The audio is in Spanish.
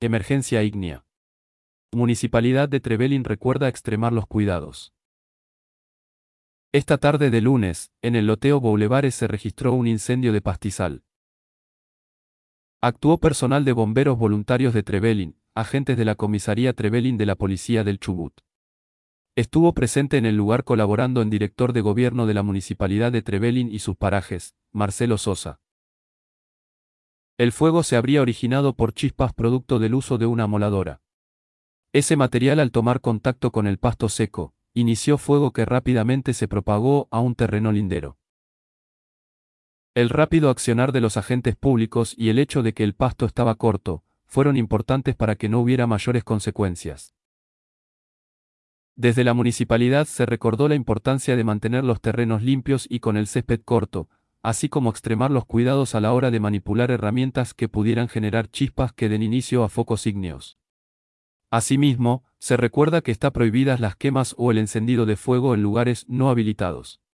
Emergencia ígnea. Municipalidad de Trevelin recuerda extremar los cuidados. Esta tarde de lunes, en el loteo Boulevares se registró un incendio de pastizal. Actuó personal de bomberos voluntarios de Trevelin, agentes de la comisaría Trevelin de la Policía del Chubut. Estuvo presente en el lugar colaborando el director de gobierno de la Municipalidad de Trevelin y sus parajes, Marcelo Sosa. El fuego se habría originado por chispas producto del uso de una amoladora. Ese material, al tomar contacto con el pasto seco, inició fuego que rápidamente se propagó a un terreno lindero. El rápido accionar de los agentes públicos y el hecho de que el pasto estaba corto, fueron importantes para que no hubiera mayores consecuencias. Desde la municipalidad se recordó la importancia de mantener los terrenos limpios y con el césped corto, así como extremar los cuidados a la hora de manipular herramientas que pudieran generar chispas que den inicio a focos ígneos. Asimismo, se recuerda que está prohibidas las quemas o el encendido de fuego en lugares no habilitados.